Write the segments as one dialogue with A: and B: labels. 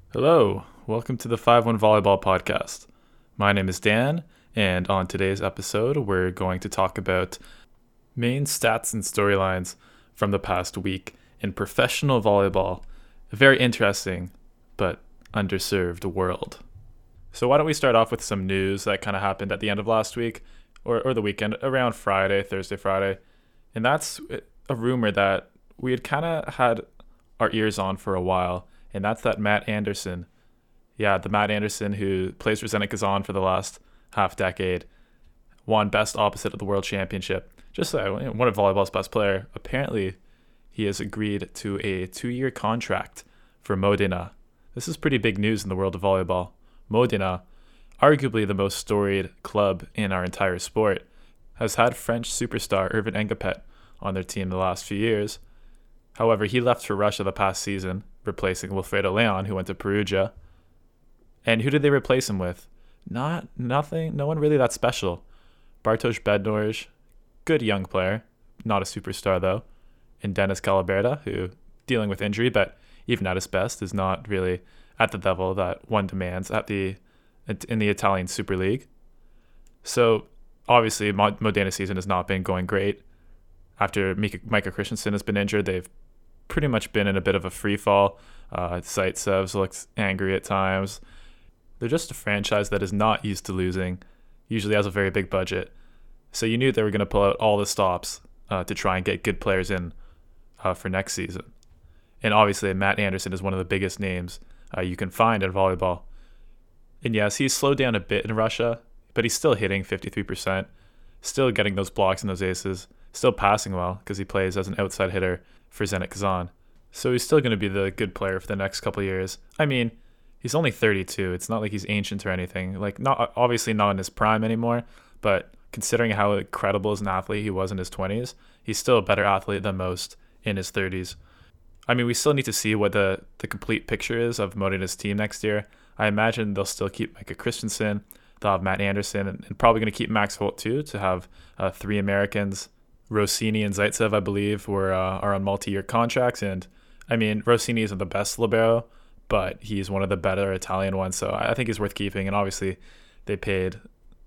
A: Hello, welcome to the 5-1 Volleyball Podcast. My name is Dan, and on today's episode, we're going to talk about main stats and storylines from the past week in professional volleyball, a very interesting but underserved world. So why don't we start off with some news that kind of happened at the end of last week, or the weekend, around Thursday, Friday, and that's a rumor that we had kind of had our ears on for a while, and that's that Matt Anderson. Yeah, the Matt Anderson who plays for Zenit Kazan for the last half decade, won best opposite at the World Championship. Just one of volleyball's best player. Apparently, he has agreed to a 2-year contract for Modena. This is pretty big news in the world of volleyball. Modena, arguably the most storied club in our entire sport, has had French superstar Ervin Engapet on their team the last few years. However, he left for Russia the past season, replacing Wilfredo Leon, who went to Perugia. And who did they replace him with? Nothing. No one really that special. Bartosz Bednorz, good young player, not a superstar though. And Dennis Calaberta, who dealing with injury, but even at his best is not really at the level that one demands in the Italian Super League. So obviously Modena season has not been going great. After Micah Christensen has been injured, they've pretty much been in a bit of a free fall. Zaitsev looks angry at times. They're just a franchise that is not used to losing, usually has a very big budget. So you knew they were going to pull out all the stops to try and get good players in for next season. And obviously Matt Anderson is one of the biggest names you can find in volleyball. And yes, he's slowed down a bit in Russia, but he's still hitting 53%, still getting those blocks and those aces, still passing well because he plays as an outside hitter for Zenit Kazan. So he's still going to be the good player for the next couple of years. I mean, he's only 32. It's not like he's ancient or anything. Obviously not in his prime anymore, but considering how incredible as an athlete he was in his 20s, he's still a better athlete than most in his 30s. I mean, we still need to see what the complete picture is of Modena's team next year. I imagine they'll still keep Micah Christensen. They'll have Matt Anderson and probably going to keep Max Holt too, to have 3 Americans. Rossini and Zaitsev, I believe, are on multi-year contracts. And I mean, Rossini isn't the best libero, but he's one of the better Italian ones. So I think he's worth keeping. And obviously, they paid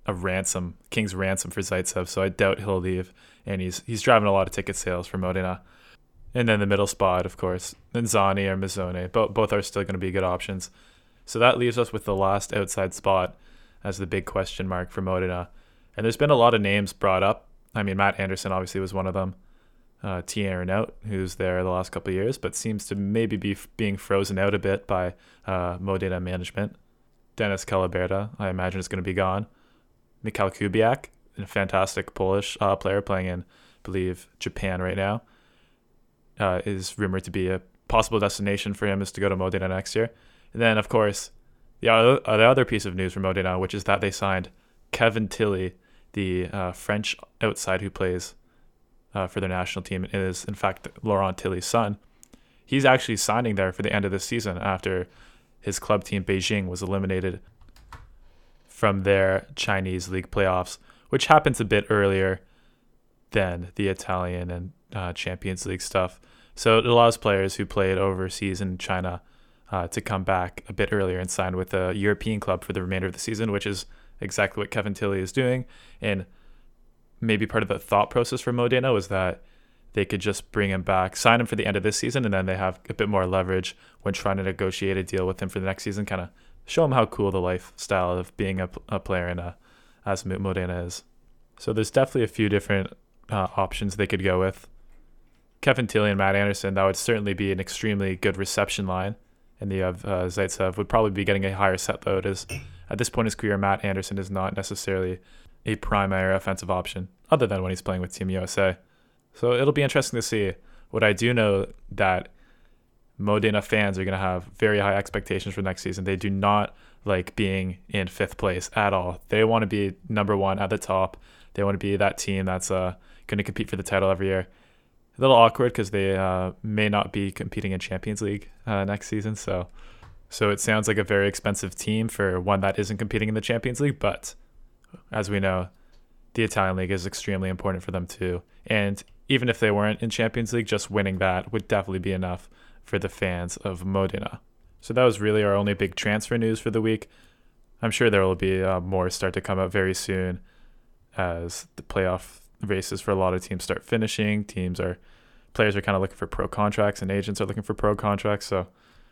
A: a king's ransom for Zaitsev. So I doubt he'll leave. And he's driving a lot of ticket sales for Modena. And then the middle spot, of course, then Zani or Mazzone. Both are still going to be good options. So that leaves us with the last outside spot as the big question mark for Modena. And there's been a lot of names brought up. I mean, Matt Anderson obviously was one of them. Thierry Renaud, who's there the last couple of years, but seems to maybe be being frozen out a bit by Modena management. Dennis Calaberta, I imagine, is going to be gone. Mikhail Kubiak, a fantastic Polish player playing in, I believe, Japan right now, is rumored to be a possible destination for him is to go to Modena next year. And then, of course, the other piece of news from Modena, which is that they signed Kevin Tilly, the French outside who plays for their national team, is in fact Laurent Tilly's son. He's actually signing there for the end of this season after his club team Beijing was eliminated from their Chinese league playoffs, which happens a bit earlier than the Italian and Champions League stuff. So it allows players who played overseas in China to come back a bit earlier and sign with a European club for the remainder of the season, which is exactly what Kevin Tilly is doing. And maybe part of the thought process for Modena was that they could just bring him back, sign him for the end of this season, and then they have a bit more leverage when trying to negotiate a deal with him for the next season, kind of show him how cool the lifestyle of being a player in as Modena is. So there's definitely a few different options they could go with. Kevin Tilly and Matt Anderson, that would certainly be an extremely good reception line. And the Zaitsev would probably be getting a higher set load, as at this point in his career, Matt Anderson is not necessarily a primary offensive option, other than when he's playing with Team USA. So it'll be interesting to see. What I do know that Modena fans are going to have very high expectations for next season. They do not like being in 5th place at all. They want to be number 1 at the top. They want to be that team that's going to compete for the title every year. A little awkward because they may not be competing in Champions League next season. So it sounds like a very expensive team for one that isn't competing in the Champions League. But as we know, the Italian League is extremely important for them too. And even if they weren't in Champions League, just winning that would definitely be enough for the fans of Modena. So that was really our only big transfer news for the week. I'm sure there will be more start to come out very soon as the playoff races for a lot of teams start finishing. Players are kind of looking for pro contracts and agents are looking for pro contracts. So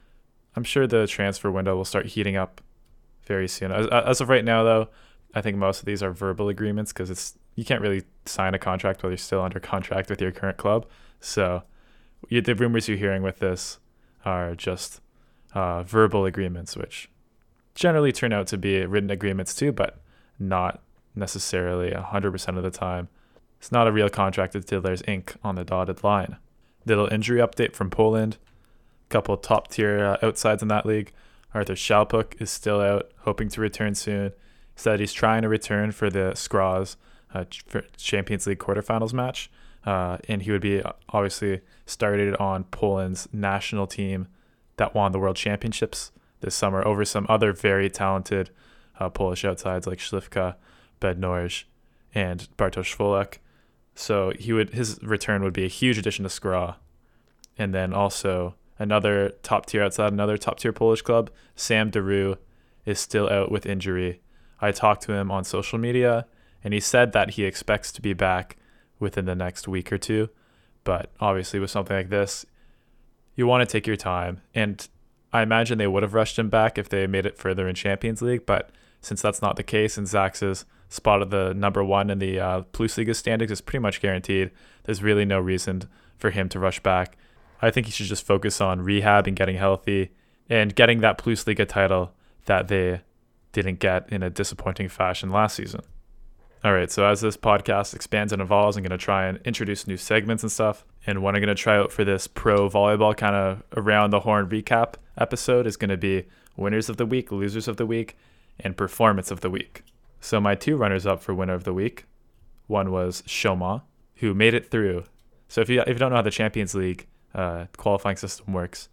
A: I'm sure the transfer window will start heating up very soon. As of right now, though, I think most of these are verbal agreements because you can't really sign a contract while you're still under contract with your current club. So the rumors you're hearing with this are just verbal agreements, which generally turn out to be written agreements too, but not necessarily 100% of the time. It's not a real contract until there's ink on the dotted line. Little injury update from Poland. A couple top tier outsides in that league. Arthur Szalpuk is still out, hoping to return soon. He said he's trying to return for the Skraz for Champions League quarterfinals match. And he would be obviously started on Poland's national team that won the World Championships this summer over some other very talented Polish outsides like Śliwka, Bednarz, and Bartosz Wolek. So his return would be a huge addition to Skra. And then also another top tier outside, another top tier Polish club, Sam Daru, is still out with injury. I talked to him on social media, and he said that he expects to be back within the next week or two. But obviously with something like this, you want to take your time. And I imagine they would have rushed him back if they made it further in Champions League. But since that's not the case and Zax's spot of the number one in the Plusliga standings is pretty much guaranteed, there's really no reason for him to rush back. I think he should just focus on rehab and getting healthy and getting that Plusliga title that they didn't get in a disappointing fashion last season. All right, so as this podcast expands and evolves, I'm going to try and introduce new segments and stuff. And what I'm going to try out for this pro volleyball kind of around the horn recap episode is going to be winners of the week, losers of the week, and performance of the week. So my two runners up for winner of the week, one was Chaumont, who made it through. So if you don't know how the Champions League qualifying system works,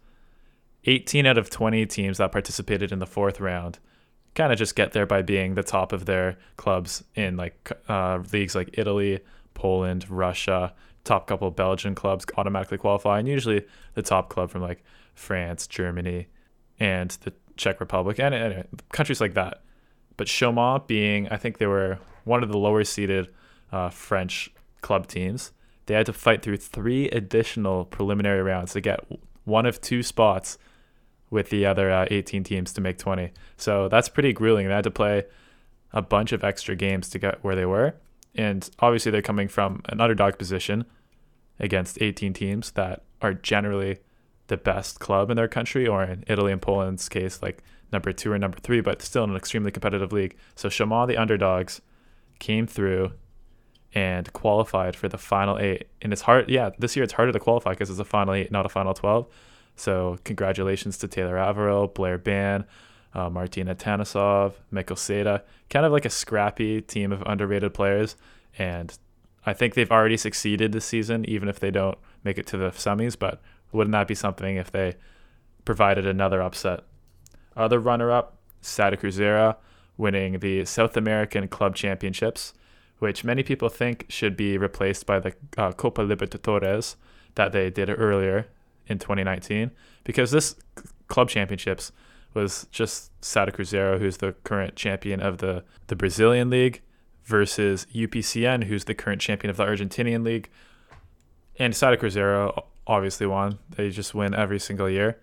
A: 18 out of 20 teams that participated in the fourth round kind of just get there by being the top of their clubs in like leagues like Italy, Poland, Russia. Top couple of Belgian clubs automatically qualify, and usually the top club from like France, Germany, and the Czech Republic, and anyway, countries like that. But Chaumont being, I think they were one of the lower seeded French club teams, they had to fight through 3 additional preliminary rounds to get one of 2 spots with the other 18 teams to make 20. So that's pretty grueling. They had to play a bunch of extra games to get where they were. And obviously they're coming from an underdog position against 18 teams that are generally the best club in their country, or in Italy and Poland's case, like number 2 or number 3, but still in an extremely competitive league. So Chaumont, the underdogs, came through and qualified for the final 8. And it's hard. Yeah, this year it's harder to qualify because it's a final 8, not a final 12. So congratulations to Taylor Averill, Blair Ban, Martina Tanisov, Mikkel Seda, kind of like a scrappy team of underrated players. And I think they've already succeeded this season, even if they don't make it to the semis. But wouldn't that be something if they provided another upset? Other runner-up, Sada Cruzeiro, winning the South American Club Championships, which many people think should be replaced by the Copa Libertadores that they did earlier in 2019, because this club championships was just Sada Cruzeiro, who's the current champion of the Brazilian league, versus UPCN, who's the current champion of the Argentinian league. And Sada Cruzeiro obviously won. They just win every single year.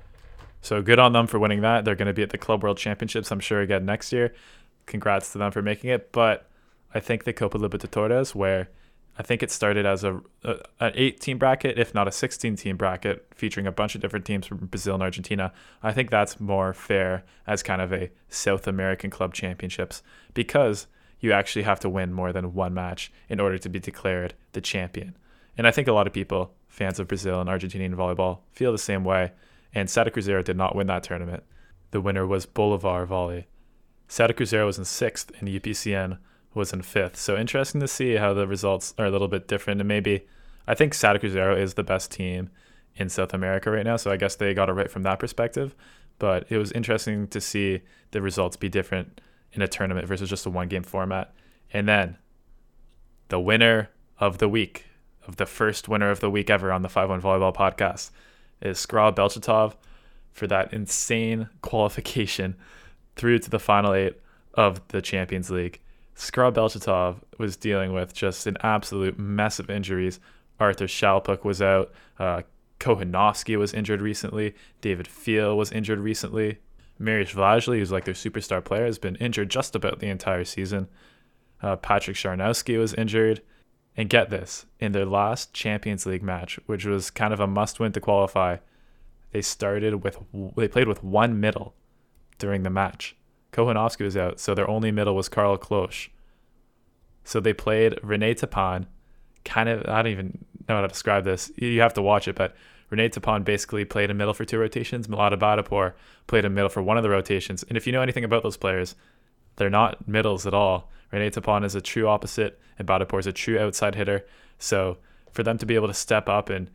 A: So good on them for winning that. They're going to be at the Club World Championships, I'm sure, again next year. Congrats to them for making it. But I think the Copa Libertadores, where I think it started as an 8-team bracket, if not a 16-team bracket, featuring a bunch of different teams from Brazil and Argentina. I think that's more fair as kind of a South American club championships, because you actually have to win more than one match in order to be declared the champion. And I think a lot of people, fans of Brazil and Argentinian volleyball, feel the same way. And Sada Cruzeiro did not win that tournament. The winner was Bolivar Volley. Sada Cruzeiro was in 6th, and UPCN was in 5th. So interesting to see how the results are a little bit different. And maybe, I think Sada Cruzeiro is the best team in South America right now, so I guess they got it right from that perspective. But it was interesting to see the results be different in a tournament versus just a one-game format. And then the winner of the week, of the first winner of the week ever on the 5-1 Volleyball podcast, is Skra Belchatov for that insane qualification through to the final 8 of the Champions League. Skra Belchatov was dealing with just an absolute mess of injuries. Arthur Shalpuk was out. Kohanovsky was injured recently. David Fiel was injured recently. Mariusz Vlajli, who's like their superstar player, has been injured just about the entire season. Patrick Sharnowski was injured. And get this, in their last Champions League match, which was kind of a must-win to qualify, they played with one middle during the match. Kohanovsky was out, so their only middle was Karl Klosch. So they played René Tapan, I don't even know how to describe this. You have to watch it, but René Tapan basically played a middle for 2 rotations. Milada Badapor played a middle for one of the rotations. And if you know anything about those players, they're not middles at all. René Tapan is a true opposite, and Badapor is a true outside hitter. So for them to be able to step up and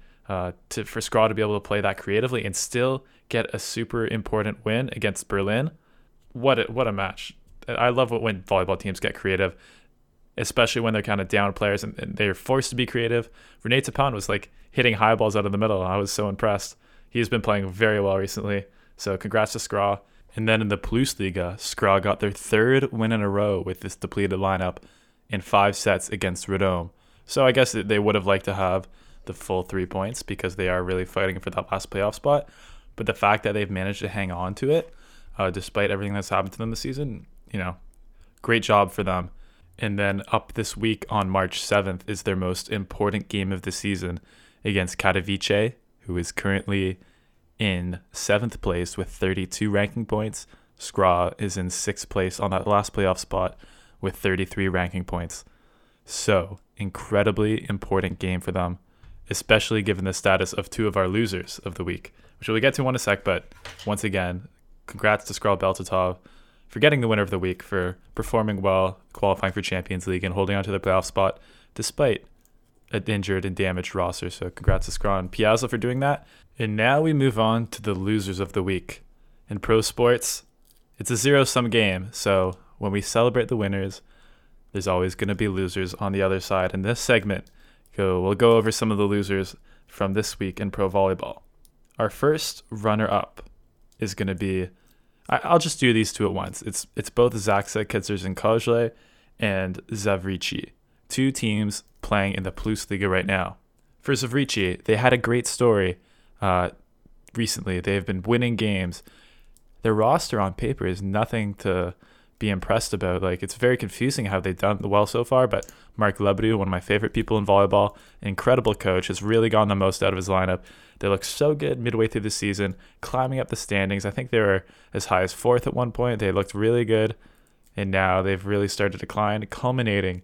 A: for Skra to be able to play that creatively and still get a super important win against Berlin, what a match. I love it when volleyball teams get creative, especially when they're kind of down players and they're forced to be creative. René Tapan was like hitting high balls out of the middle. I was so impressed. He's been playing very well recently. So congrats to Skra. And then in the Plusliga, Skra got their 3rd win in a row with this depleted lineup in 5 sets against Radom. So I guess they would have liked to have the full 3 points because they are really fighting for that last playoff spot. But the fact that they've managed to hang on to it, despite everything that's happened to them this season, great job for them. And then up this week on March 7th is their most important game of the season against Katowice, who is currently in 7th place with 32 ranking points. Skra is in 6th place on that last playoff spot with 33 ranking points. So, incredibly important game for them, especially given the status of 2 of our losers of the week, which we'll get to in a sec. But once again, congrats to Skra Belchatov for getting the winner of the week, for performing well, qualifying for Champions League, and holding on to the playoff spot despite an injured and damaged roster. So congrats to Skra and Piazza for doing that. And now we move on to the losers of the week. In pro sports, it's a zero-sum game, so when we celebrate the winners, there's always going to be losers on the other side. In this segment, we'll go over some of the losers from this week in pro volleyball. Our first runner-up is going to be, I'll just do these 2 at once. It's both Zaksa Ketzers-Kozle and Zavrici, 2 teams playing in the Plusliga right now. For Zavrici, they had a great story recently. They've been winning games. Their roster on paper is nothing to be impressed about. Like, it's very confusing how they've done well so far, but Mark Lebedew, one of my favorite people in volleyball, incredible coach, has really gotten the most out of his lineup. They look so good midway through the season, climbing up the standings. I think they were as high as 4th at one point. They looked really good, and now they've really started to decline, culminating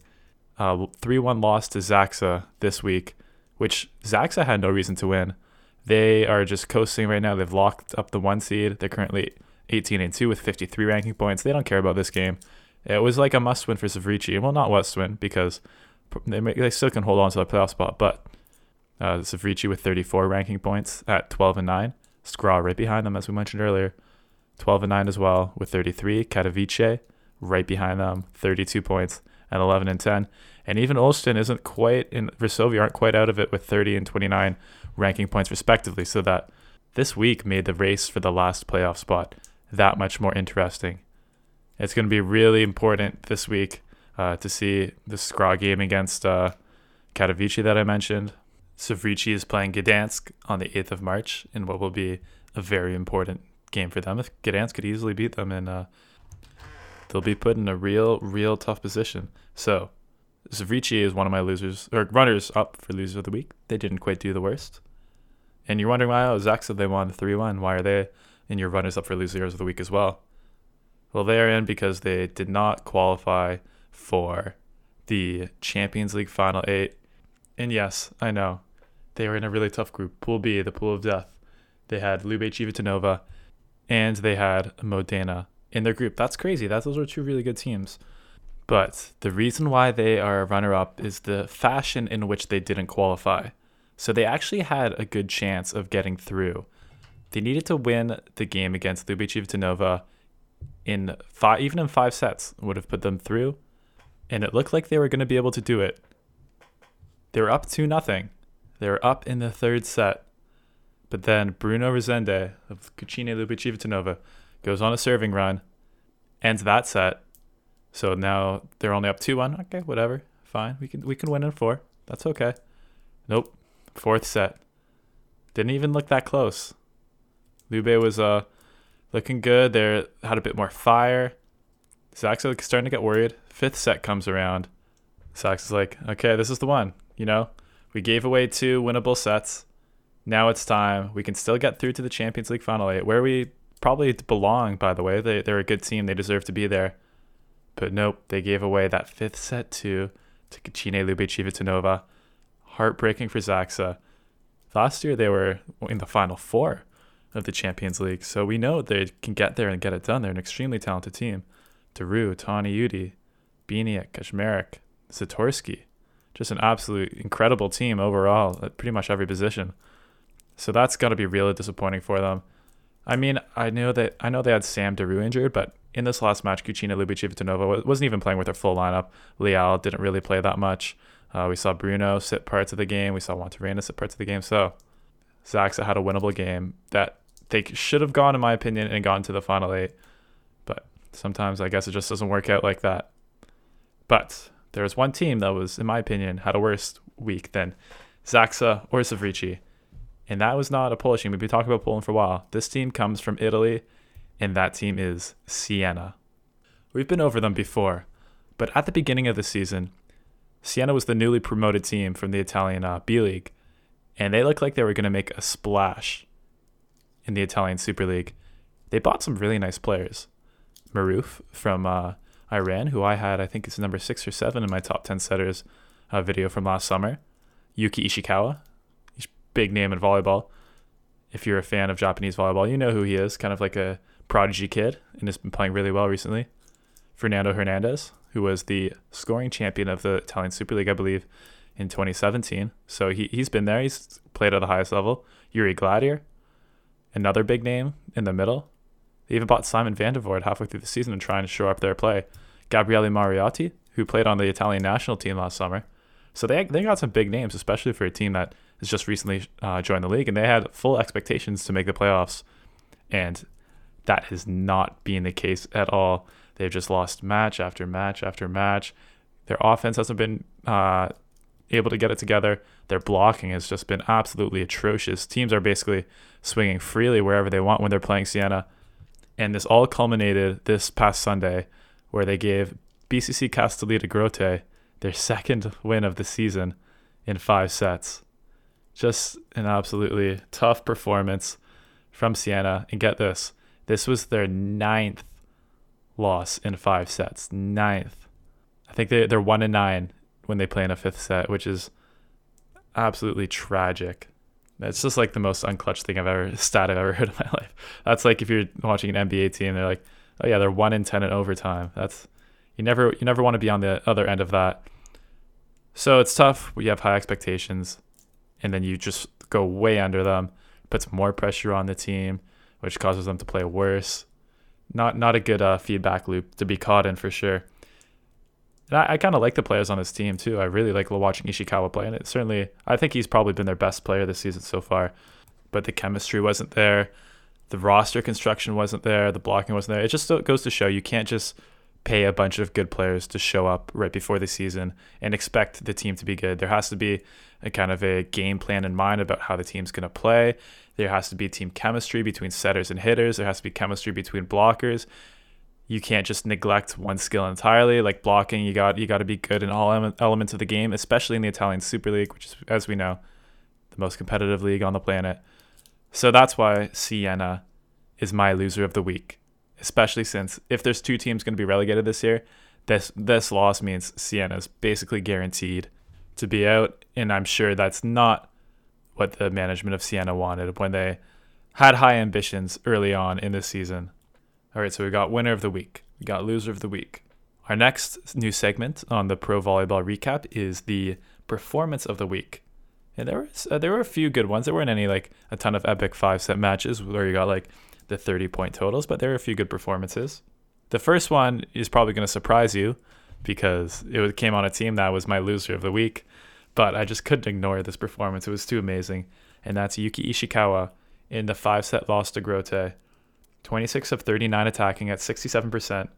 A: 3-1 loss to Zaksa this week, which Zaksa had no reason to win. They are just coasting right now. They've locked up the 1 seed. They're currently 18-2 with 53 ranking points. They don't care about this game. It was like a must-win for Zavrici. Well, not must-win because they still can hold on to the playoff spot, but Zavrici with 34 ranking points at 12-9. Skra right behind them, as we mentioned earlier. 12-9 as well with 33. Katowice right behind them, 32 points at 11-10. And even Olsztyn isn't quite in, Varsovia aren't quite out of it with 30 and 29 ranking points respectively. So that this week made the race for the last playoff spot that much more interesting. It's going to be really important this week to see the Skra game against Katowice that I mentioned. Zavrici is playing Gdansk on the 8th of March in what will be a very important game for them. If Gdansk could easily beat them, and they'll be put in a real tough position. So Zavrici is one of my losers, or runners up for losers of the week. They didn't quite do the worst. And you're wondering why, Zaksa, they won 3-1. Why are they in your runners up for losers of the week as well? Well, they are in because they did not qualify for the Champions League Final 8. And yes, I know, they were in a really tough group. Pool B, the pool of death. They had Lubej Civitanova and they had Modena in their group. That's crazy. Those were 2 really good teams. But the reason why they are a runner-up is the fashion in which they didn't qualify. So they actually had a good chance of getting through. They needed to win the game against Lubej Civitanova even in 5 sets would have put them through. And it looked like they were going to be able to do it. They were up 2-0. They were up in the 3rd set. But then Bruno Rezende of Cucine Lubic Civitanova goes on a serving run, ends that set. So now they're only up 2-1. Okay, whatever. Fine. We can win in 4. That's okay. Nope. 4th set. Didn't even look that close. Lube was looking good. They had a bit more fire. Zaksa starting to get worried. 5th set comes around. Zaksa's like, okay, this is the one. We gave away 2 winnable sets. Now it's time. We can still get through to the Champions League Final 8, where we probably belong, by the way. They're a good team. They deserve to be there. But nope, they gave away that 5th set to Cucine Lubic Civitanova. Heartbreaking for Zaksa. Last year, they were in the Final 4 of the Champions League, so we know they can get there and get it done. They're an extremely talented team. Daru, Tani Yudi, Biniak, Kashmarek, Zatorsky. Just an absolute incredible team overall at pretty much every position. So that's got to be really disappointing for them. I mean, I know they had Sam Daru injured, but in this last match, Cucine Lubic Civitanova wasn't even playing with their full lineup. Leal didn't really play that much. We saw Bruno sit parts of the game. We saw Juantorena sit parts of the game. So Zaksa had a winnable game that they should have gone, in my opinion, and gone to the Final 8. But sometimes I guess it just doesn't work out like that. But there was one team that was, in my opinion, had a worse week than Zaksa or Savrici. And that was not a Polish team. We've been talking about Poland for a while. This team comes from Italy, and that team is Siena. We've been over them before, but at the beginning of the season, Siena was the newly promoted team from the Italian B League, and they looked like they were going to make a splash in the Italian Super League. They bought some really nice players. Maruf from Iran, who I think is number 6 or 7 in my top 10 setters video from last summer. Yuki Ishikawa, big name in volleyball. If you're a fan of Japanese volleyball, you know who he is, kind of like a prodigy kid, and has been playing really well recently. Fernando Hernandez, who was the scoring champion of the Italian Super League, I believe, in 2017. So he's been there. He's played at the highest level. Yuri Gladier, another big name in the middle. They even bought Simon van der Voort halfway through the season and trying to shore up their play. Gabriele Mariotti, who played on the Italian national team last summer. So they got some big names, especially for a team that has just recently joined the league, and they had full expectations to make the playoffs, and that has not been the case at all. They've just lost match after match after match. Their offense hasn't been able to get it together. Their blocking has just been absolutely atrocious. Teams are basically swinging freely wherever they want when they're playing Siena, and this all culminated this past Sunday, where they gave BCC Castellita Grotte their 2nd win of the season in 5 sets. Just an absolutely tough performance from Siena. And get this, this was their 9th loss in 5 sets. 9th. I think they're 1-9 when they play in a 5th set, which is absolutely tragic. That's just like the most unclutch stat I've ever heard in my life. That's like if you're watching an NBA team, they're like, oh yeah, they're 1-10 in overtime. That's you never want to be on the other end of that. So it's tough. We have high expectations, and then you just go way under them, puts more pressure on the team, which causes them to play worse. Not a good feedback loop to be caught in for sure. And I kind of like the players on this team too. I really like watching Ishikawa play, and I think he's probably been their best player this season so far. But the chemistry wasn't there, the roster construction wasn't there, the blocking wasn't there. It just goes to show you can't just pay a bunch of good players to show up right before the season and expect the team to be good. There has to be a kind of a game plan in mind about how the team's going to play. There has to be team chemistry between setters and hitters. There has to be chemistry between blockers. You can't just neglect one skill entirely. Like blocking, you got to be good in all elements of the game, especially in the Italian Super League, which is, as we know, the most competitive league on the planet. So that's why Siena is my loser of the week, especially since if there's 2 teams going to be relegated this year, this loss means Siena is basically guaranteed to be out, and I'm sure that's not what the management of Siena wanted when they had high ambitions early on in this season. All right, so we got winner of the week. We got loser of the week. Our next new segment on the Pro Volleyball Recap is the performance of the week. And there were a few good ones. There weren't any like a ton of epic 5-set matches where you got like the 30-point totals, but there were a few good performances. The first one is probably going to surprise you because it came on a team that was my loser of the week, but I just couldn't ignore this performance. It was too amazing. And that's Yuki Ishikawa in the 5-set loss to Grote. 26 of 39 attacking at 67%,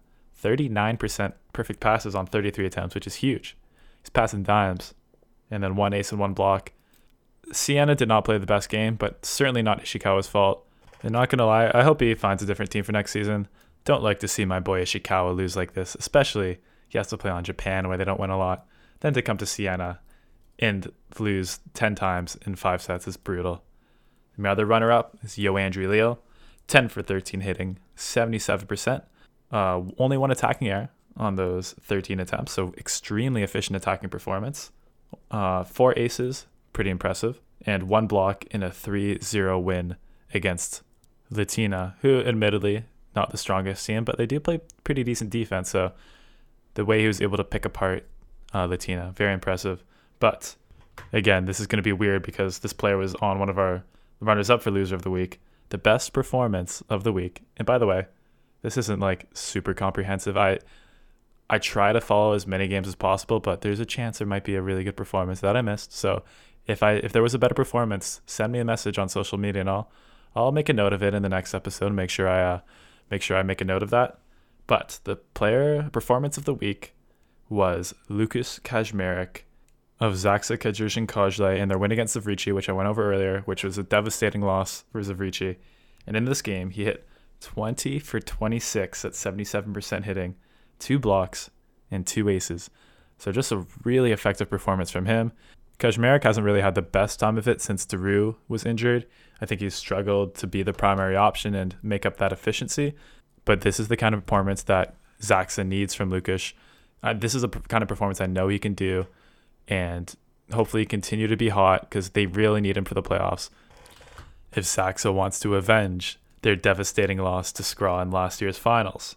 A: 39% perfect passes on 33 attempts, which is huge. He's passing dimes, and then 1 ace and 1 block. Siena did not play the best game, but certainly not Ishikawa's fault. And not going to lie, I hope he finds a different team for next season. Don't like to see my boy Ishikawa lose like this, especially he has to play on Japan where they don't win a lot. Then to come to Siena and lose 10 times in 5 sets is brutal. My other runner-up is Yoandri Leal, 10 for 13 hitting, 77%. Only 1 attacking error on those 13 attempts, so extremely efficient attacking performance. 4 aces, pretty impressive, and 1 block in a 3-0 win against Latina, who admittedly not the strongest team, but they do play pretty decent defense, so the way he was able to pick apart Latina, very impressive. But again, this is going to be weird because this player was on one of our runners-up for loser of the week. The best performance of the week, and by the way, this isn't like super comprehensive. I try to follow as many games as possible, but there's a chance there might be a really good performance that I missed. So if there was a better performance, send me a message on social media, and I'll make a note of it in the next episode and make sure I make a note of that. But the player performance of the week was Lukas Kaczmarek of Zaksa Kajushin Kozlai in their win against Zavrici, which I went over earlier, which was a devastating loss for Zavrici. And in this game, he hit 20 for 26 at 77% hitting, 2 blocks, and 2 aces. So just a really effective performance from him. Kaczmarek hasn't really had the best time of it since Daru was injured. I think he's struggled to be the primary option and make up that efficiency. But this is the kind of performance that Zaksa needs from Lukas. This is a kind of performance I know he can do, and hopefully continue to be hot because they really need him for the playoffs if Zaksa wants to avenge their devastating loss to Skra in last year's finals.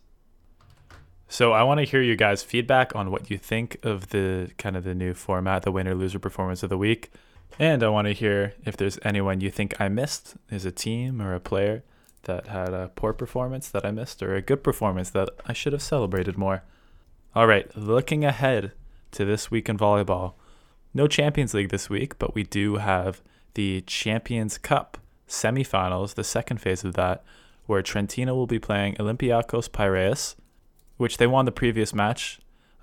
A: So I want to hear you guys' feedback on what you think of the kind of the new format, the winner-loser performance of the week. And I want to hear if there's anyone you think I missed as a team or a player that had a poor performance that I missed or a good performance that I should have celebrated more. All right, looking ahead to this week in volleyball. No Champions League this week, but we do have the Champions Cup semifinals, the second phase of that, where Trentino will be playing Olympiacos Piraeus, which they won the previous match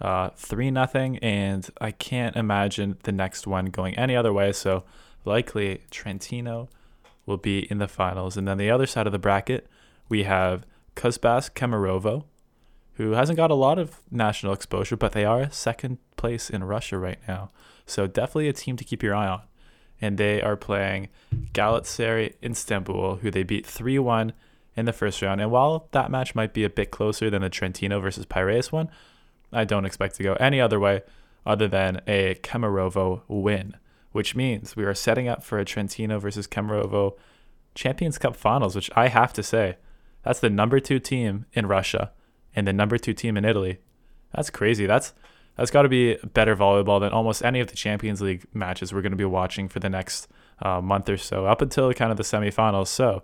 A: 3-0, and I can't imagine the next one going any other way, so likely Trentino will be in the finals. And then the other side of the bracket, we have Kuzbass Kemerovo, who hasn't got a lot of national exposure, but they are second place in Russia right now. So definitely a team to keep your eye on. And they are playing Galatasaray Istanbul, who they beat 3-1 in the first round. And while that match might be a bit closer than the Trentino versus Piraeus one, I don't expect to go any other way other than a Kemerovo win, which means we are setting up for a Trentino versus Kemerovo Champions Cup finals, which I have to say, that's the number 2 team in Russia and the number 2 team in Italy. That's crazy. That's got to be better volleyball than almost any of the Champions League matches we're going to be watching for the next month or so, up until kind of the semifinals. So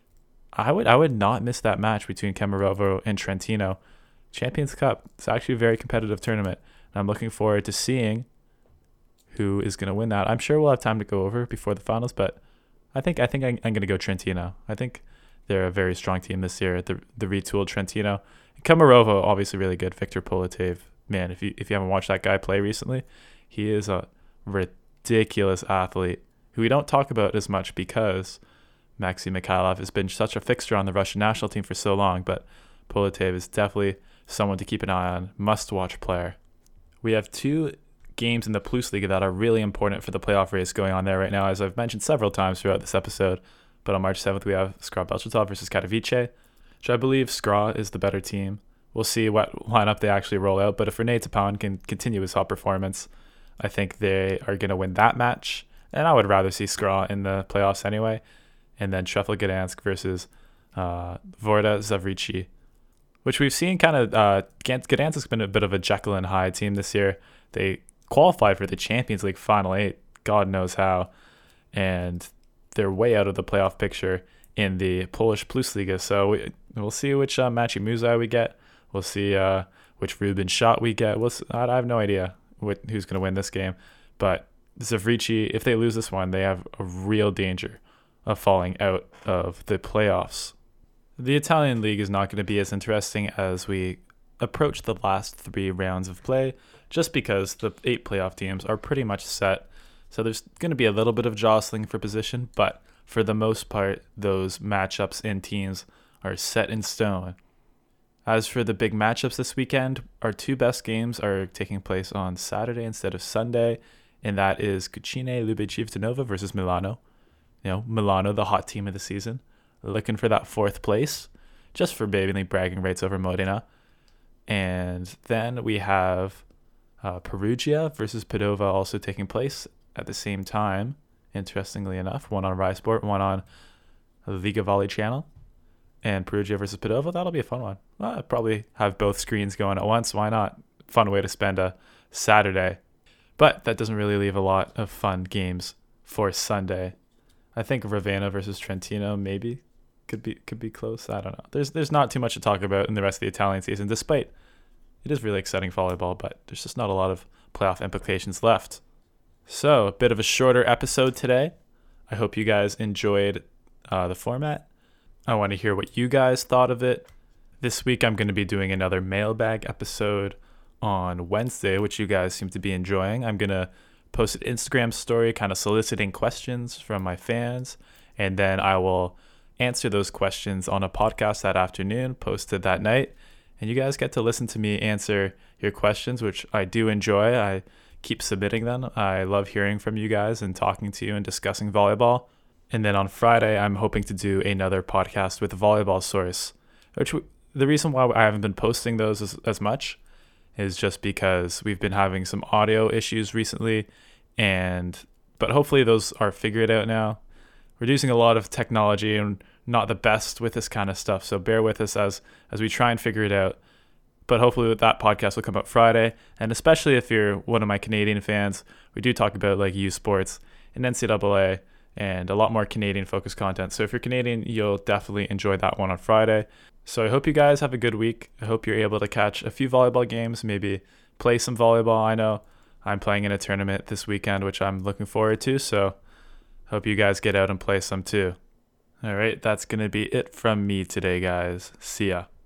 A: I would not miss that match between Kemerovo and Trentino. Champions Cup, it's actually a very competitive tournament, and I'm looking forward to seeing who is going to win that. I'm sure we'll have time to go over before the finals, but I think I'm going to go Trentino. I think they're a very strong team this year, the retooled Trentino. Kemerovo, obviously really good. Victor Politev, man, if you haven't watched that guy play recently, he is a ridiculous athlete who we don't talk about as much because Maxim Mikhailov has been such a fixture on the Russian national team for so long, but Politev is definitely someone to keep an eye on, must-watch player. We have 2 games in the Plus Liga that are really important for the playoff race going on there right now, as I've mentioned several times throughout this episode. But on March 7th, we have Skra Belchatov versus Katowice, which I believe Skra is the better team. We'll see what lineup they actually roll out, but if Renee Tapan can continue his hot performance, I think they are going to win that match. And I would rather see Skra in the playoffs anyway. And then Sheffield Gdansk versus Vorda Zavrici, which we've seen kind of, Gdansk has been a bit of a Jekyll and Hyde team this year. They qualified for the Champions League Final 8, God knows how, and they're way out of the playoff picture in the Polish Plus Liga. So we'll see which Maciej Muzaj we get. We'll see which Ruben Schott we get. I have no idea who's going to win this game. But Zavrici, if they lose this one, they have a real danger of falling out of the playoffs. The Italian league is not going to be as interesting as we approach the last 3 rounds of play, just because the 8 playoff teams are pretty much set. So there's going to be a little bit of jostling for position, but for the most part, those matchups and teams are set in stone. As for the big matchups this weekend, our 2 best games are taking place on Saturday instead of Sunday, and that is Cucine Lubiciv versus Milano. Milano, the hot team of the season, looking for that 4th place, just for basically bragging rights over Modena. And then we have Perugia versus Padova also taking place at the same time, interestingly enough. One on Rai Sport, one on the Liga Volley channel. And Perugia versus Padova, that'll be a fun one. Well, I'd probably have both screens going at once. Why not? Fun way to spend a Saturday. But that doesn't really leave a lot of fun games for Sunday. I think Ravenna versus Trentino maybe could be close. I don't know. There's not too much to talk about in the rest of the Italian season, despite it is really exciting volleyball, but there's just not a lot of playoff implications left. So, a bit of a shorter episode today. I hope you guys enjoyed the format. I want to hear what you guys thought of it. This week I'm going to be doing another mailbag episode on Wednesday, which you guys seem to be enjoying. I'm going to post an Instagram story kind of soliciting questions from my fans, and then I will answer those questions on a podcast that afternoon, posted that night, and you guys get to listen to me answer your questions, which I do enjoy. I keep submitting them. I love hearing from you guys and talking to you and discussing volleyball. And then on Friday, I'm hoping to do another podcast with Volleyball Source, which the reason why I haven't been posting those as much is just because we've been having some audio issues recently, but hopefully those are figured out now. We're using a lot of technology and not the best with this kind of stuff, so bear with us as we try and figure it out. But hopefully that podcast will come out Friday, and especially if you're one of my Canadian fans, we do talk about like U Sports and NCAA and a lot more Canadian-focused content. So if you're Canadian, you'll definitely enjoy that one on Friday. So I hope you guys have a good week. I hope you're able to catch a few volleyball games, maybe play some volleyball. I know I'm playing in a tournament this weekend, which I'm looking forward to, so hope you guys get out and play some too. All right, that's going to be it from me today, guys. See ya.